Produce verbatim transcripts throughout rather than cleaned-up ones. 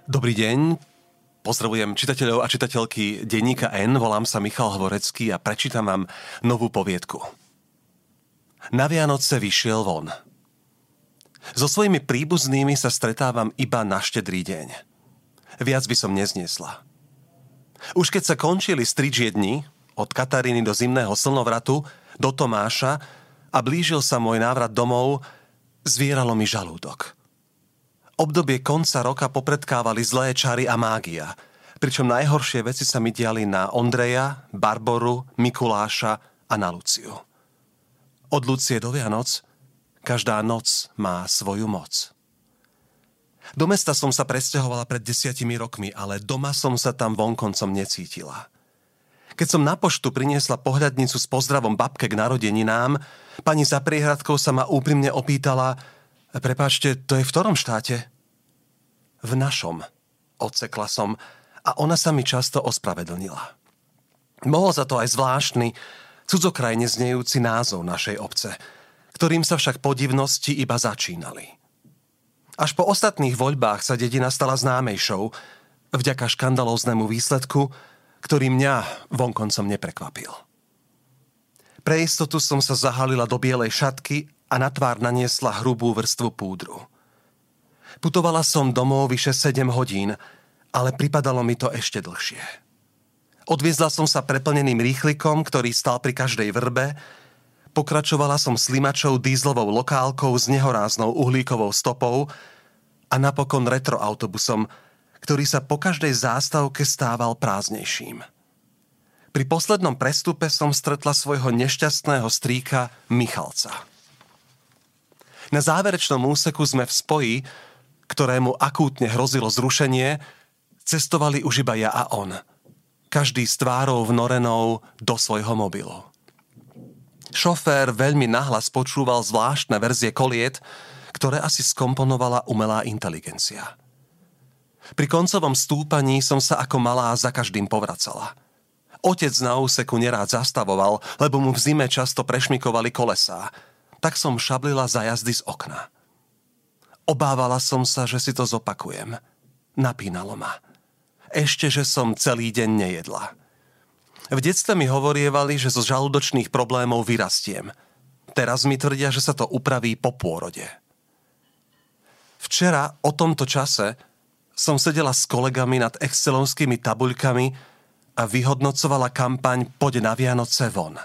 Dobrý deň, pozdravujem čitateľov a čitateľky denníka N, volám sa Michal Hvorecký a prečítam vám novú poviedku. Na Vianoce vyšiel von. So svojimi príbuznými sa stretávam iba na štedrý deň. Viac by som nezniesla. Už keď sa končili stričie dni, od Kataríny do zimného slnovratu, do Tomáša a blížil sa môj návrat domov, zvieralo mi žalúdok. Obdobie konca roka popredkávali zlé čary a mágia, pričom najhoršie veci sa mi diali na Ondreja, Barboru, Mikuláša a na Luciu. Od Lucie do Vianoc každá noc má svoju moc. Do mesta som sa presťahovala pred desiatimi rokmi, ale doma som sa tam vonkoncom necítila. Keď som na poštu priniesla pohľadnicu s pozdravom babke k narodeninám, pani za priehradkou sa ma úprimne opýtala: prepáčte, to je v ktorom štáte? V našom, odsekla som a ona sa mi často ospravedlnila. Mohol za to aj zvláštny, cudzokrajne znejúci názov našej obce, ktorým sa však podivnosti iba začínali. Až po ostatných voľbách sa dedina stala známejšou, vďaka škandalóznemu výsledku, ktorý mňa vonkoncom neprekvapil. Pre istotu som sa zahalila do bielej šatky a na tvár naniesla hrubú vrstvu púdru. Putovala som domov vyše sedem hodín, ale pripadalo mi to ešte dlhšie. Odviezla som sa preplneným rýchlikom, ktorý stal pri každej vrbe, pokračovala som slimačou dízlovou lokálkou s nehoráznou uhlíkovou stopou a napokon retroautobusom, ktorý sa po každej zástavke stával prázdnejším. Pri poslednom prestupe som stretla svojho nešťastného strýka Michalca. Na záverečnom úseku sme v spoji, ktorému akútne hrozilo zrušenie, cestovali už iba ja a on. Každý s tvárou vnorenou do svojho mobilu. Šofér veľmi nahlas počúval zvláštne verzie koliet, ktoré asi skomponovala umelá inteligencia. Pri koncovom stúpaní som sa ako malá za každým povracala. Otec na úseku nerád zastavoval, lebo mu v zime často prešmikovali kolesá. Tak som šablila za jazdy z okna. Obávala som sa, že si to zopakujem. Napínalo ma. Ešte, že som celý deň nejedla. V detstve mi hovorievali, že zo žalúdočných problémov vyrastiem. Teraz mi tvrdia, že sa to upraví po pôrode. Včera o tomto čase som sedela s kolegami nad excelovskými tabuľkami a vyhodnocovala kampaň Poď na Vianoce von.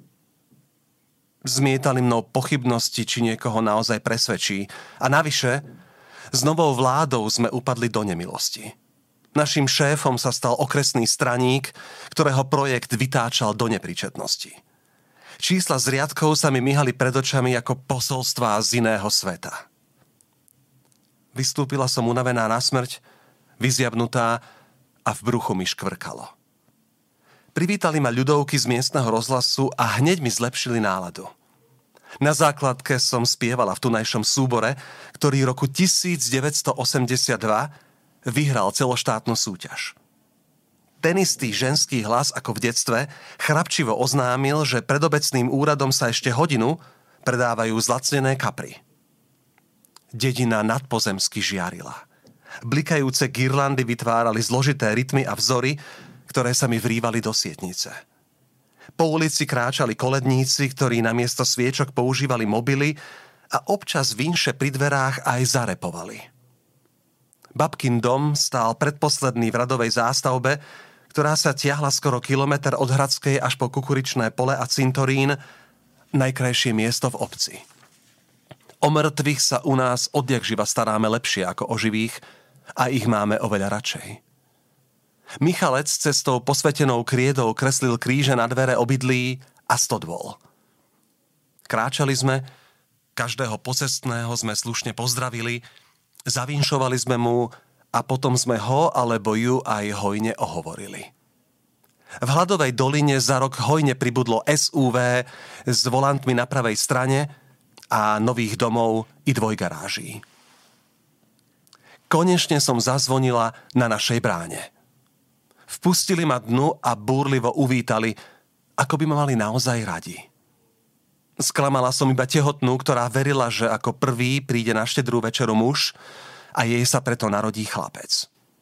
Zmietali mnou pochybnosti, či niekoho naozaj presvedčí. A navyše, s novou vládou sme upadli do nemilosti. Naším šéfom sa stal okresný straník, ktorého projekt vytáčal do nepríčetnosti. Čísla z riadkov sa mi myhali pred očami ako posolstvá z iného sveta. Vystúpila som unavená na smrť, vyziabnutá a v bruchu mi škvrkalo. Privítali ma ľudovky z miestneho rozhlasu a hneď mi zlepšili náladu. Na základke som spievala v tunajšom súbore, ktorý v roku devätnásťstoosemdesiatdva vyhral celoštátnu súťaž. Ten istý ženský hlas ako v detstve chrapčivo oznámil, že pred obecným úradom sa ešte hodinu predávajú zlacnené kapry. Dedina nadpozemsky žiarila. Blikajúce girlandy vytvárali zložité rytmy a vzory, ktoré sa mi vrívali do sietnice. Po ulici kráčali koledníci, ktorí namiesto sviečok používali mobily a občas vinše pri dverách aj zarepovali. Babkin dom stál predposledný v radovej zástavbe, ktorá sa tiahla skoro kilometer od Hradskej až po Kukuričné pole a cintorín, najkrajšie miesto v obci. O mŕtvych sa u nás odjakživa staráme lepšie ako o živých a ich máme oveľa radšej. Michalec cestou posvetenou kriedou kreslil kríže na dvere obydlí a stodôl. Kráčali sme, každého pocestného sme slušne pozdravili, zavinšovali sme mu a potom sme ho alebo ju aj hojne ohovorili. V Hladovej doline za rok hojne pribudlo es ú vé s volantmi na pravej strane a nových domov i dvojgaráží. Konečne som zazvonila na našej bráne. Vpustili ma dnu a búrlivo uvítali, ako by ma mali naozaj radi. Sklamala som iba tehotnú, ktorá verila, že ako prvý príde na štedrú večeru muž a jej sa preto narodí chlapec.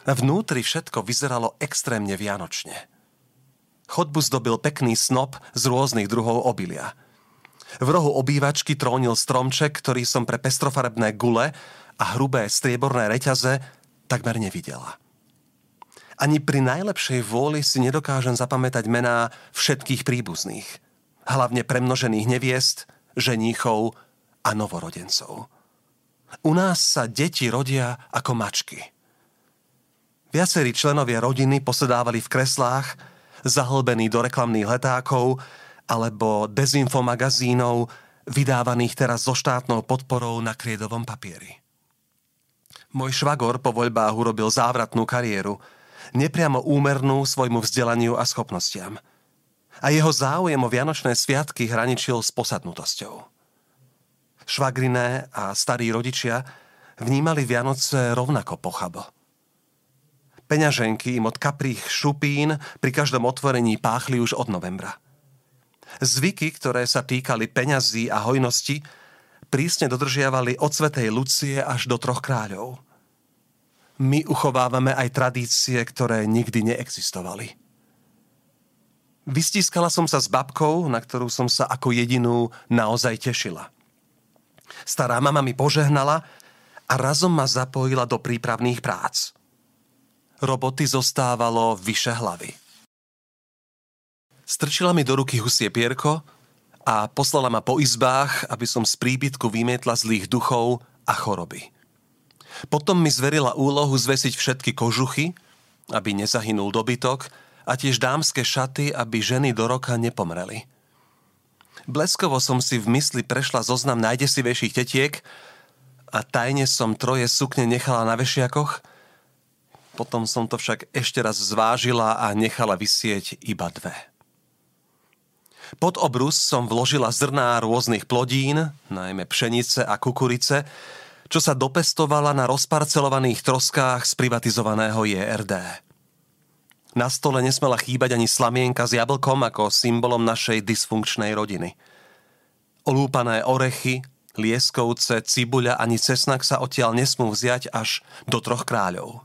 Vnútri všetko vyzeralo extrémne vianočne. Chodbu zdobil pekný snop z rôznych druhov obilia. V rohu obývačky trónil stromček, ktorý som pre pestrofarebné gule a hrubé strieborné reťaze takmer nevidela. Ani pri najlepšej vôli si nedokážem zapamätať mená všetkých príbuzných, hlavne premnožených neviest, ženíchov a novorodencov. U nás sa deti rodia ako mačky. Viacerí členovia rodiny posedávali v kreslách, zahlbení do reklamných letákov alebo dezinfomagazínov, vydávaných teraz so štátnou podporou na kriedovom papieri. Môj švagor po voľbách urobil závratnú kariéru, nepriamo úmernú svojmu vzdelaniu a schopnostiam. A jeho záujem o vianočné sviatky hraničil s posadnutosťou. Švagriné a starí rodičia vnímali Vianoce rovnako pochabo. Peňaženky im od kaprých šupín pri každom otvorení páchli už od novembra. Zvyky, ktoré sa týkali peňazí a hojnosti, prísne dodržiavali od svätej Lucie až do troch kráľov. My uchovávame aj tradície, ktoré nikdy neexistovali. Vystískala som sa s babkou, na ktorú som sa ako jedinú naozaj tešila. Stará mama mi požehnala a razom ma zapojila do prípravných prác. Roboty zostávalo vyše hlavy. Strčila mi do ruky husie pierko a poslala ma po izbách, aby som z príbytku vymietla zlých duchov a choroby. Potom mi zverila úlohu zvesiť všetky kožuchy, aby nezahynul dobytok, a tiež dámske šaty, aby ženy do roka nepomreli. Bleskovo som si v mysli prešla zoznam najdesivejších tetiek a tajne som troje sukne nechala na vešiakoch, potom som to však ešte raz zvážila a nechala visieť iba dve. Pod obrus som vložila zrná rôznych plodín, najmä pšenice a kukurice, čo sa dopestovala na rozparcelovaných troskách z privatizovaného J R D. Na stole nesmela chýbať ani slamienka s jablkom ako symbolom našej dysfunkčnej rodiny. Olúpané orechy, lieskovce, cibuľa ani cesnak sa odtiaľ nesmú vziať až do troch kráľov.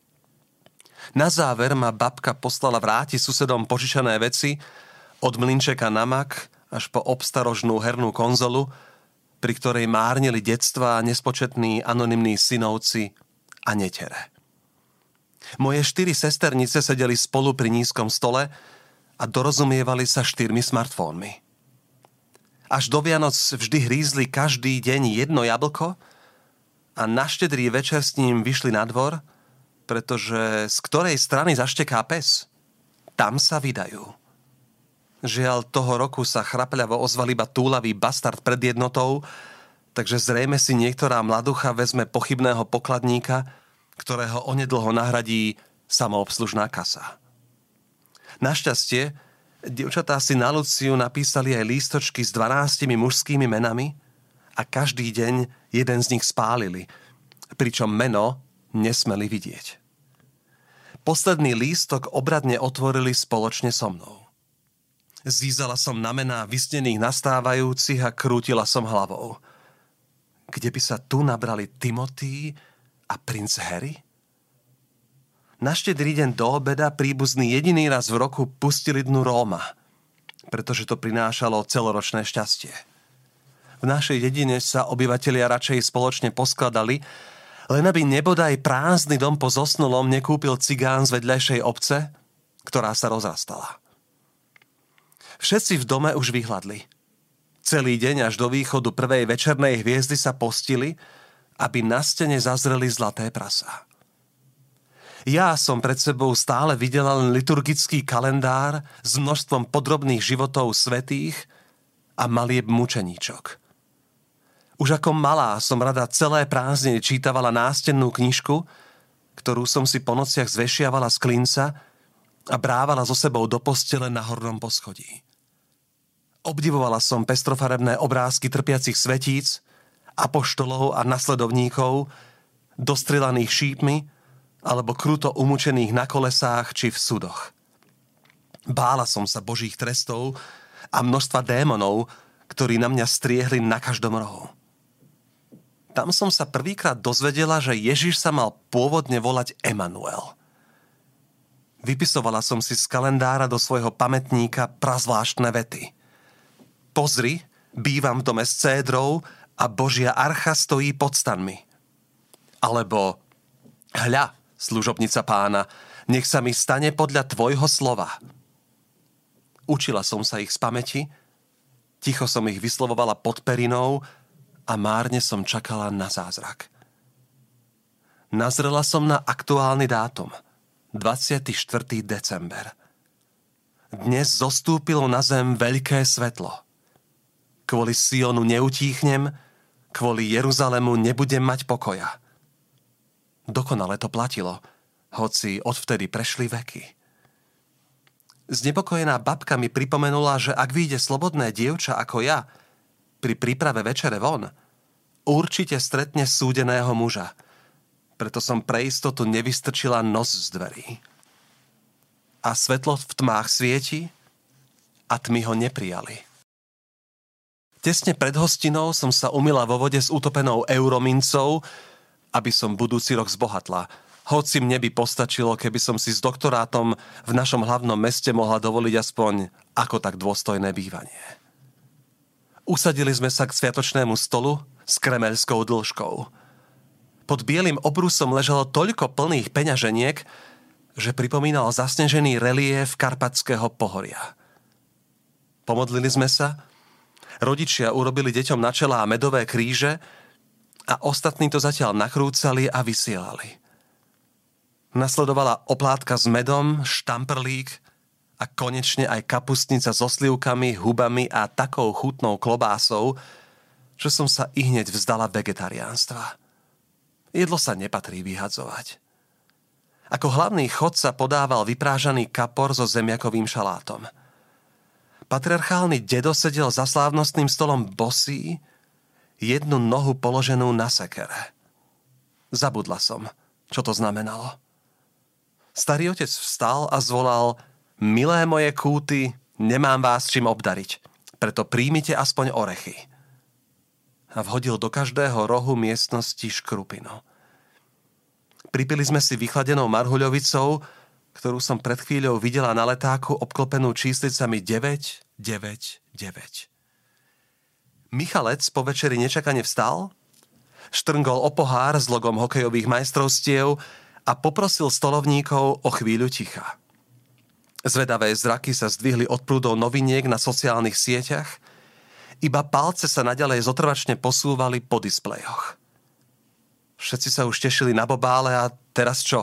Na záver ma babka poslala vrátiť susedom požičané veci, od mlynčeka na mak až po obstarožnú hernú konzolu, pri ktorej márnili detstva nespočetní anonymní synovci a netere. Moje štyri sesternice sedeli spolu pri nízkom stole a dorozumievali sa štyrmi smartfónmi. Až do Vianoc vždy hrízli každý deň jedno jablko a na štedrý večer s ním vyšli na dvor, pretože z ktorej strany zašteká pes, tam sa vydajú. Žiaľ, toho roku sa chrapľavo ozval iba túlavý bastard pred jednotou, takže zrejme si niektorá mladucha vezme pochybného pokladníka, ktorého onedlho nahradí samoobslužná kasa. Našťastie, dievčatá si na Luciu napísali aj lístočky s dvanástimi mužskými menami a každý deň jeden z nich spálili, pričom meno nesmeli vidieť. Posledný lístok obradne otvorili spoločne so mnou. Zízala som na mená vysnených nastávajúcich a krútila som hlavou. Kde by sa tu nabrali Timothy a princ Harry? Na štedrý deň do obeda príbuzný jediný raz v roku pustili dnu Róma, pretože to prinášalo celoročné šťastie. V našej dedine sa obyvatelia radšej spoločne poskladali, len aby nebodaj prázdny dom po zosnulom nekúpil cigán z vedľajšej obce, ktorá sa rozrastala. Všetci v dome už vyhladli. Celý deň až do východu prvej večernej hviezdy sa postili, aby na stene zazreli zlaté prasá. Ja som pred sebou stále videla len liturgický kalendár s množstvom podrobných životov svätých a malieb mučeníčok. Už ako malá som rada celé prázdniny čítavala nástennú knižku, ktorú som si po nociach zvešiavala z klinca a brávala so sebou do postele na hornom poschodí. Obdivovala som pestrofarebné obrázky trpiacich svetíc, apoštolov a nasledovníkov, dostrelaných šípmi alebo kruto umúčených na kolesách či v sudoch. Bála som sa božích trestov a množstva démonov, ktorí na mňa striehli na každom rohu. Tam som sa prvýkrát dozvedela, že Ježiš sa mal pôvodne volať Emanuel. Vypisovala som si z kalendára do svojho pamätníka prazvláštne vety. Pozri, bývam v dome s cédrou a Božia archa stojí pod stanmi. Alebo hľa, služobnica pána, nech sa mi stane podľa tvojho slova. Učila som sa ich z pamäti, ticho som ich vyslovovala pod perinou a márne som čakala na zázrak. Nazrela som na aktuálny dátum, dvadsiateho štvrtého december. Dnes zostúpilo na zem veľké svetlo. Kvôli Sionu neutíchnem, kvôli Jeruzalému nebudem mať pokoja. Dokonale to platilo, hoci odvtedy prešli veky. Znepokojená babka mi pripomenula, že ak vyjde slobodné dievča ako ja pri príprave večere von, určite stretne súdeného muža. Preto som pre istotu nevystrčila nos z dverí. A svetlo v tmách svieti a tmy ho neprijali. Tesne pred hostinou som sa umyla vo vode s utopenou euromincou, aby som budúci rok zbohatla. Hoci mne by postačilo, keby som si s doktorátom v našom hlavnom meste mohla dovoliť aspoň ako tak dôstojné bývanie. Usadili sme sa k sviatočnému stolu s kremelskou dĺžkou. Pod bielým obrusom ležalo toľko plných peňaženiek, že pripomínal zasnežený reliéf Karpatského pohoria. Pomodlili sme sa, rodičia urobili deťom na čelá medové kríže a ostatní to zatiaľ nakrúcali a vysielali. Nasledovala oplátka s medom, štamprlík a konečne aj kapustnica so slivkami, hubami a takou chutnou klobásou, že som sa ihneď vzdala vegetariánstva. Jedlo sa nepatrí vyhadzovať. Ako hlavný chod sa podával vyprážaný kapor so zemiakovým šalátom. Patriarchálny dedo sedel za slávnostným stolom bosý, jednu nohu položenú na sekere. Zabudla som, čo to znamenalo. Starý otec vstal a zvolal: Milé moje kúty, nemám vás čím obdariť, preto príjmite aspoň orechy. A vhodil do každého rohu miestnosti škrupinu. Pripili sme si vychladenou marhuľovicou, ktorú som pred chvíľou videla na letáku obklopenú číslicami deväť, deväť, deväť. Michalec po večeri nečakane vstal, štrngol o pohár s logom hokejových majstrovstiev a poprosil stolovníkov o chvíľu ticha. Zvedavé zraky sa zdvihli od prúdov noviniek na sociálnych sieťach, iba palce sa naďalej zotrvačne posúvali po displejoch. Všetci sa už tešili na bobále a teraz čo?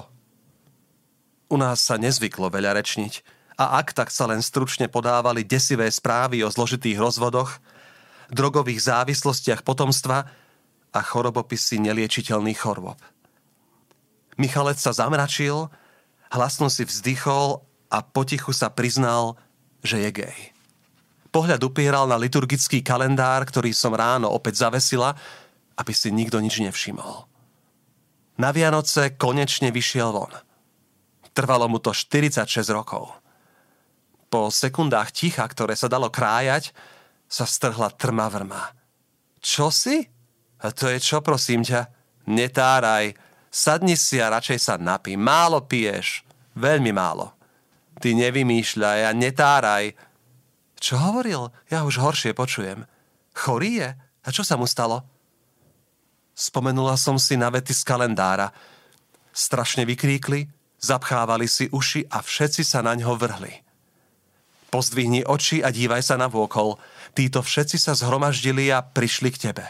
U nás sa nezvyklo veľa rečniť a ak tak sa len stručne podávali desivé správy o zložitých rozvodoch, drogových závislostiach potomstva a chorobopisy neliečiteľných chorôb. Michalec sa zamračil, hlasno si vzdychol a potichu sa priznal, že je gej. Pohľad upieral na liturgický kalendár, ktorý som ráno opäť zavesila, aby si nikto nič nevšimol. Na Vianoce konečne vyšiel von. Trvalo mu to štyridsaťšesť rokov. Po sekundách ticha, ktoré sa dalo krájať, sa strhla trma vrma. Čo si? A to je čo, prosím ťa? Netáraj. Sadni si a radšej sa napí. Málo piješ. Veľmi málo. Ty nevymýšľaj a netáraj. Čo hovoril? Ja už horšie počujem. Chorý je? A čo sa mu stalo? Spomenula som si na vety z kalendára. Strašne vykríkli, zapchávali si uši a všetci sa na ňo vrhli. Pozdvihni oči a dívaj sa navôkol. Títo všetci sa zhromaždili a prišli k tebe.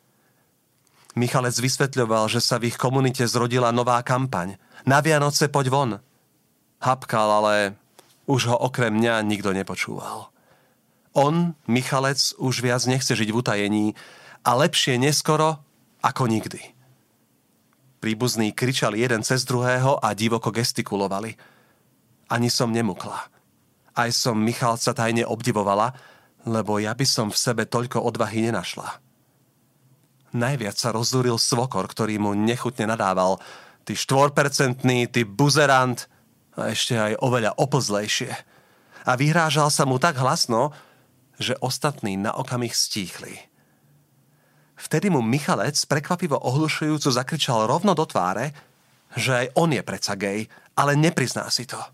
Michalec vysvetľoval, že sa v ich komunite zrodila nová kampaň. Na Vianoce poď von. Hapkal, ale už ho okrem mňa nikto nepočúval. On, Michalec, už viac nechce žiť v utajení a lepšie neskoro ako nikdy. Príbuzní kričali jeden cez druhého a divoko gestikulovali. Ani som nemukla. Aj som Michalca tajne obdivovala, lebo ja by som v sebe toľko odvahy nenašla. Najviac sa rozzúril svokor, ktorý mu nechutne nadával. Ty štvorpercentný, ty buzerant a ešte aj oveľa oplzlejšie. A vyhrážal sa mu tak hlasno, že ostatní na okamih stíchli. Vtedy mu Michalec prekvapivo ohlušujúco zakričal rovno do tváre, že aj on je predsa gej, ale neprizná si to.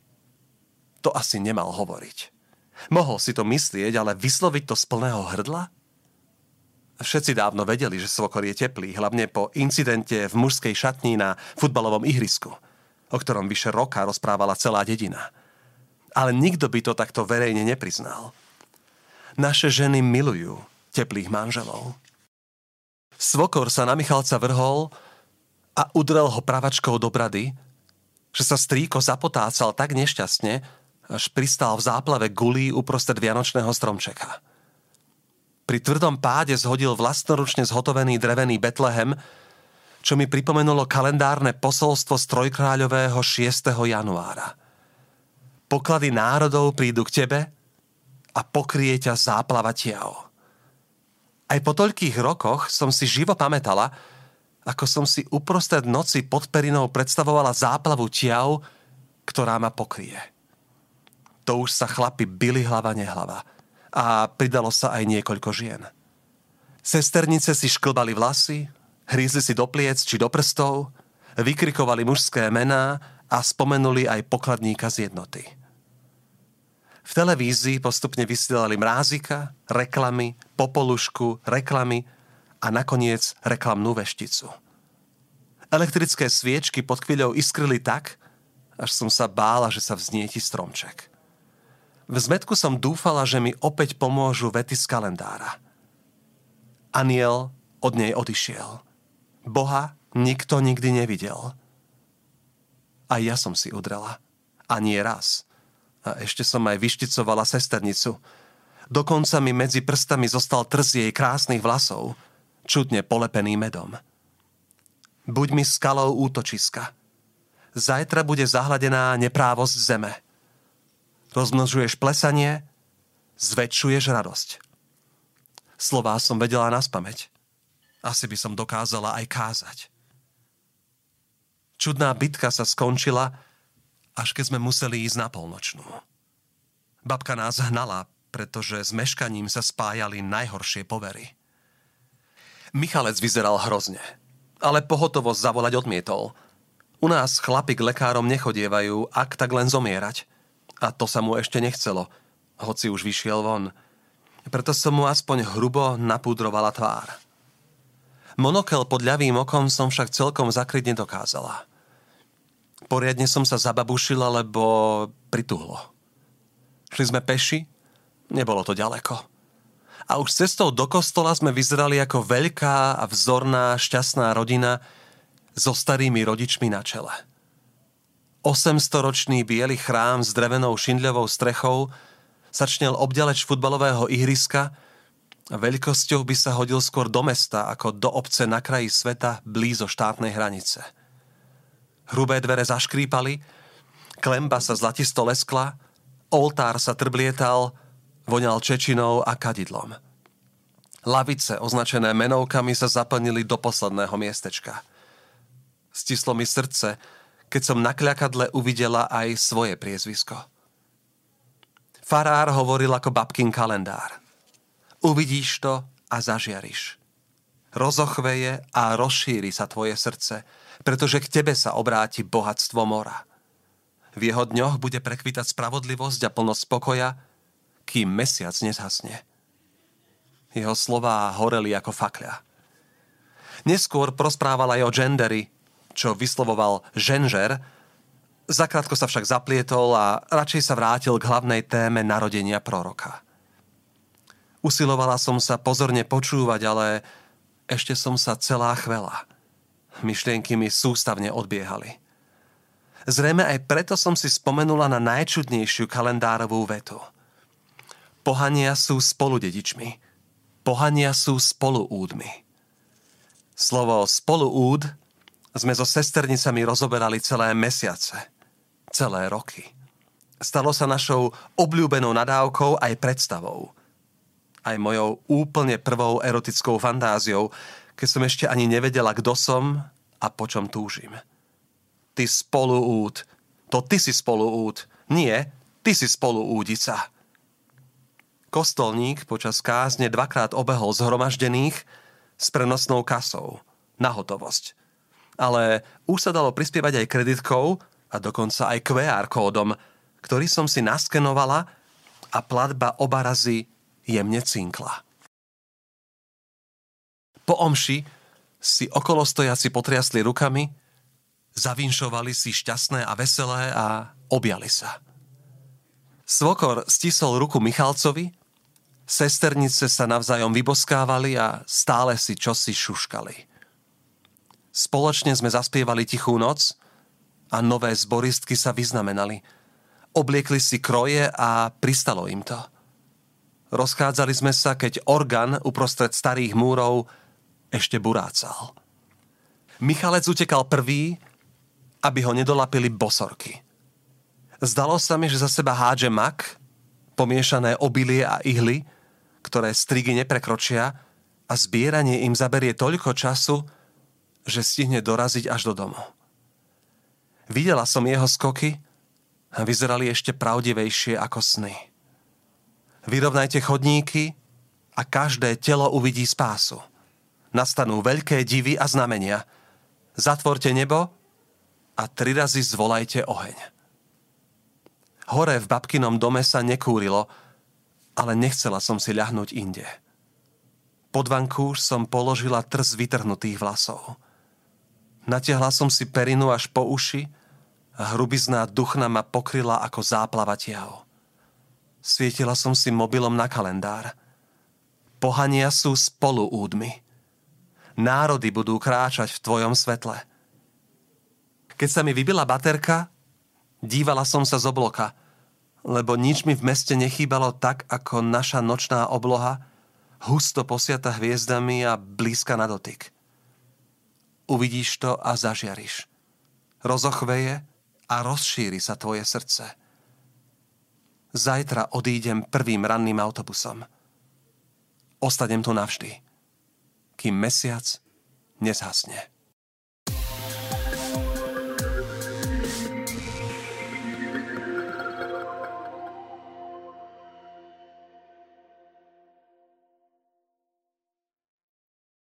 To asi nemal hovoriť. Mohol si to myslieť, ale vysloviť to z plného hrdla? Všetci dávno vedeli, že svokor je teplý, hlavne po incidente v mužskej šatni na futbalovom ihrisku, o ktorom vyše roka rozprávala celá dedina. Ale nikto by to takto verejne nepriznal. Naše ženy milujú teplých manželov. Svokor sa na Michalca vrhol a udrel ho pravačkou do brady, že sa strýko zapotácal tak nešťastne, až pristál v záplave gulí uprostred vianočného stromčeka. Pri tvrdom páde zhodil vlastnoručne zhotovený drevený Betlehem, čo mi pripomenulo kalendárne posolstvo z trojkráľového šiesteho januára. Poklady národov prídu k tebe a pokrie ťa záplava tiav. Aj po toľkých rokoch som si živo pamätala, ako som si uprostred noci pod perinou predstavovala záplavu tiav, ktorá ma pokrie. To už sa chlapi bili hlava nehlava a pridalo sa aj niekoľko žien. Sesternice si šklbali vlasy, hrízli si do pliec či do prstov, vykrikovali mužské mená a spomenuli aj pokladníka z jednoty. V televízii postupne vysielali mrázika, reklamy, popolušku, reklamy a nakoniec reklamnú vešticu. Elektrické sviečky pod chvíľou iskrili tak, až som sa bála, že sa vznieti stromček. V zmätku som dúfala, že mi opäť pomôžu vety z kalendára. Aniel od nej odišiel. Boha nikto nikdy nevidel. A ja som si udrela. A nie raz. A ešte som aj vyšticovala sesternicu. Dokonca mi medzi prstami zostal trz jej krásnych vlasov, čudne polepený medom. Buď mi skalou útočiska. Zajtra bude zahladená neprávosť zeme. Rozmnožuješ plesanie, zväčšuješ radosť. Slová som vedela naspamäť. Asi by som dokázala aj kázať. Čudná bitka sa skončila, až keď sme museli ísť na polnočnú. Babka nás hnala, pretože s meškaním sa spájali najhoršie povery. Michalec vyzeral hrozne, ale pohotovosť zavolať odmietol. U nás chlapi k lekárom nechodievajú, ak tak len zomierať. A to sa mu ešte nechcelo, hoci už vyšiel von. Preto som mu aspoň hrubo napúdrovala tvár. Monokel pod ľavým okom som však celkom zakryť nedokázala. Poriadne som sa zababušila, lebo prituhlo. Šli sme peši, nebolo to ďaleko. A už cestou do kostola sme vyzerali ako veľká a vzorná, šťastná rodina so starými rodičmi na čele. Osemstoročný biely chrám s drevenou šindľovou strechou sačnel obďaleč futbalového ihriska a veľkosťou by sa hodil skôr do mesta ako do obce na kraji sveta blízo štátnej hranice. Hrubé dvere zaškrípali, klemba sa zlatisto leskla, oltár sa trblietal, voňal čečinou a kadidlom. Lavice označené menovkami sa zaplnili do posledného miestečka. Stislo mi srdce, keď som na kľakadle uvidela aj svoje priezvisko. Farár hovoril ako babkin kalendár. Uvidíš to a zažiariš. Rozochveje a rozšíri sa tvoje srdce, pretože k tebe sa obráti bohatstvo mora. V jeho dňoch bude prekvitať spravodlivosť a plnosť pokoja, kým mesiac nezhasne. Jeho slová horeli ako fakľa. Neskôr prosprával aj o genderi, čo vyslovoval ženžer, zakrátko sa však zaplietol a radšej sa vrátil k hlavnej téme narodenia proroka. Usilovala som sa pozorne počúvať, ale ešte som sa celá chvela. Myšlienky mi sústavne odbiehali. Zrejme aj preto som si spomenula na najčudnejšiu kalendárovú vetu. Pohania sú spoludedičmi. Pohania sú spoluúdmi. Slovo spoluúd sme so sesternicami rozoberali celé mesiace, celé roky. Stalo sa našou obľúbenou nadávkou aj predstavou. Aj mojou úplne prvou erotickou fantáziou, keď som ešte ani nevedela, kto som a po čom túžim. Ty spoluúd, to ty si spoluúd, nie, ty si spoluúdica. Kostolník počas kázne dvakrát obehol zhromaždených, s prenosnou kasou, na hotovosť. Ale už sa dalo prispievať aj kreditkou a dokonca aj kvé er kódom, ktorý som si naskenovala a platba oba razy jemne cinkla. Po omši si okolostojaci potriasli rukami, zavinšovali si šťastné a veselé a objali sa. Svokor stisol ruku Michalcovi, sesternice sa navzájom vyboskávali a stále si čosi šuškali. Spoločne sme zaspievali Tichú noc a nové zboristky sa vyznamenali. Obliekli si kroje a pristalo im to. Rozchádzali sme sa, keď orgán uprostred starých múrov ešte burácal. Michalec utekal prvý, aby ho nedolapili bosorky. Zdalo sa mi, že za seba hádže mak, pomiešané obilie a ihly, ktoré strigy neprekročia a zbieranie im zaberie toľko času, že stihne doraziť až do domu. Videla som jeho skoky a vyzerali ešte pravdivejšie ako sny. Vyrovnajte chodníky a každé telo uvidí spásu. Nastanú veľké divy a znamenia. Zatvorte nebo a tri razy zvolajte oheň. Hore v babkinom dome sa nekúrilo, ale nechcela som si ľahnúť inde. Pod vankúš som položila trz vytrhnutých vlasov. Natiahla som si perinu až po uši a hrubizná duchna ma pokryla ako záplava tiav. Svietila som si mobilom na kalendár. Pohania sú spolu údmi. Národy budú kráčať v tvojom svetle. Keď sa mi vybila baterka, dívala som sa z obloka, lebo nič mi v meste nechýbalo tak, ako naša nočná obloha, husto posiata hviezdami a blízka na dotyk. Uvidíš to a zažiariš. Rozochveje a rozšíri sa tvoje srdce. Zajtra odídem prvým ranným autobusom. Ostanem tu navždy, kým mesiac nezhasne.